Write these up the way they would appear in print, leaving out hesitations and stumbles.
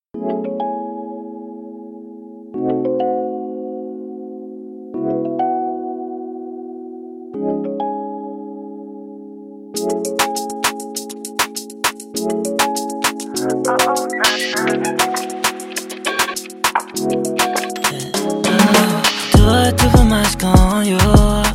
두번 마시고 on you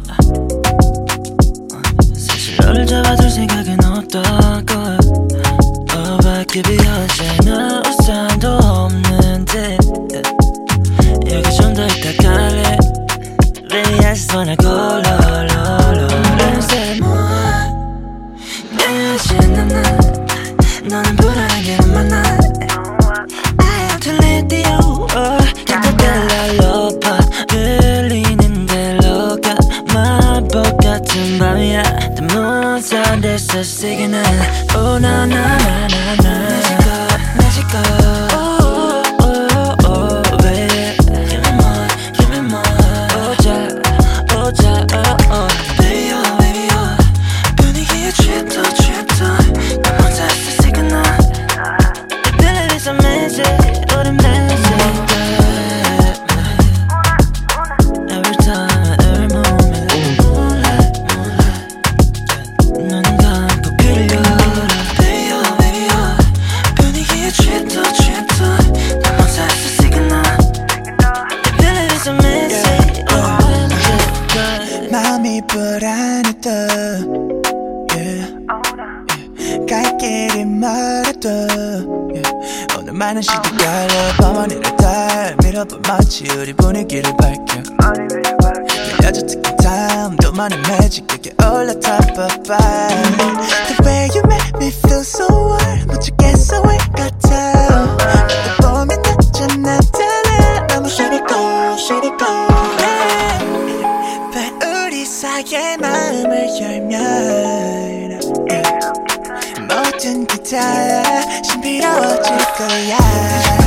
사실 너를 잡아둘 생각은 없다고 밖에 비어있지 나 우산도 없는데 여기 좀 더 있다 갈래 Baby I just wanna go low low low Let's say more 깨어진 난 너는 불안한 게 많아 I have to let you 더 달라로봐 들리는 대로 가 마법 같은 밤이야 The moon's on this a signal Oh na na na na na magical oh oh oh baby give me more give me more 오자 오자 oh oh baby oh baby oh 분위기에 취했다 취했다 Come on that's the signal 내 텔레비전 magic 오랜 멜로디 Every time every moment like moonlight moonlight 너는 감고 끌려라 Baby oh baby oh 분위기에 취했다 취했다 Come on that's the signal 내 텔레비전 magic 마음이 불안해도 갈 길이 멀어도 오늘 많은 시대가 밤하늘을 다 밀어봐 마치 우리 분위기를 밝혀 여자 특히 또 많은 매직 여기 올라 top of vibe The way you make me feel so warm 멋지겠어 왜 같아 너를 보면 나좀 나타나 너무 shady go 우리 사이의 마음을 열면 모든 게 다 신비로워질 거야